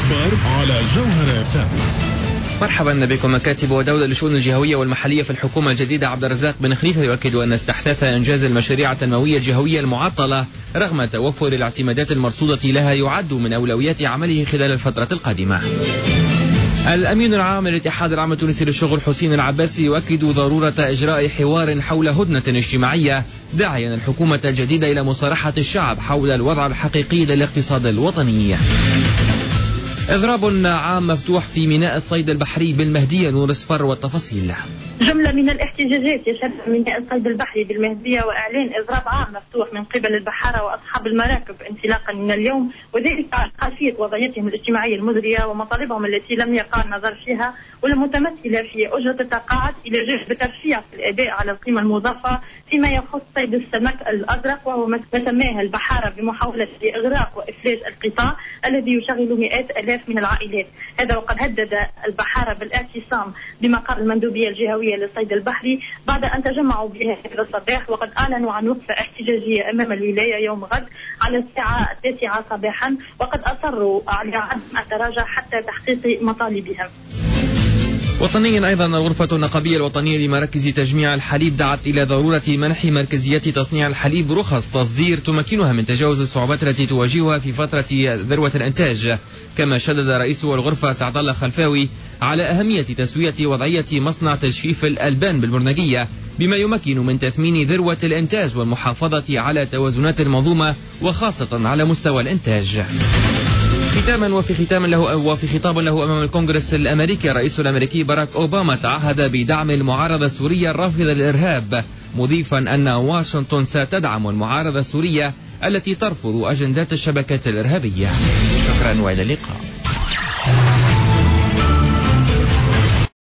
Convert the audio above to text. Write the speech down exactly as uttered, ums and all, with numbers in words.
الأخبار على جوهر اف ام. مرحبا بكم. كاتب ودولة للشؤون الجهوية والمحلية في الحكومة الجديدة عبد الرزاق بن خليفة يؤكد أن استحداث إنجاز المشاريع التنموية الجهوية المعطلة رغم توفر الاعتمادات المرصودة لها يعد من أولويات عمله خلال الفترة القادمة. الأمين العام للاتحاد العام التونسي للشغل حسين العباسي يؤكد ضرورة إجراء حوار حول هدنة اجتماعية، داعيا الحكومة الجديدة إلى مصارحة الشعب حول الوضع الحقيقي للاقتصاد الوطني. إضراب عام مفتوح في ميناء الصيد البحري بالمهدية. نور اصفر والتفاصيل. جملة من الاحتجاجات يشهد ميناء الصيد البحري بالمهدية وإعلان إضراب عام مفتوح من قبل البحارة وأصحاب المراكب انطلاقا من اليوم، وذلك على خلفية وضعيتهم الاجتماعية المزرية ومطالبهم التي لم يقع النظر فيها والمتمثلة في أجرة التقاعد إلى جانب ترفيع في الأداء على القيمة المضافة فيما يخص صيد السمك الأزرق، وهو ما سماه البحارة بمحاولة إغراق وإفلاس القطاع الذي يشغل مئات آلاف من العائلات. هذا وقد هدد البحارة بالاعتصام بمقر المندوبية الجهوية للصيد البحري بعد أن تجمعوا بها هذا الصباح، وقد أعلنوا عن وقفة احتجاجية أمام الولاية يوم غد على الساعة التاسعة صباحا، وقد أصروا على عدم التراجع حتى تحقيق مطالبهم. وطنيا أيضا الغرفة النقابية الوطنية لمراكز تجميع الحليب دعت إلى ضرورة منح مركزيات تصنيع الحليب رخص تصدير تمكنها من تجاوز الصعوبات التي تواجهها في فترة ذروة الإنتاج. كما شدد رئيس الغرفة سعد الله خلفاوي على أهمية تسوية وضعية مصنع تجفيف الألبان بالبرنقية بما يمكن من تثمين ذروة الإنتاج والمحافظة على توازنات المنظومة وخاصة على مستوى الإنتاج. ختاما وفي ختام له وفي خطاب له امام الكونغرس الامريكي، الرئيس الامريكي باراك اوباما تعهد بدعم المعارضه السوريه الرافضه للارهاب، مضيفا ان واشنطن ستدعم المعارضه السوريه التي ترفض اجندات الشبكات الارهابيه. شكرا والى اللقاء.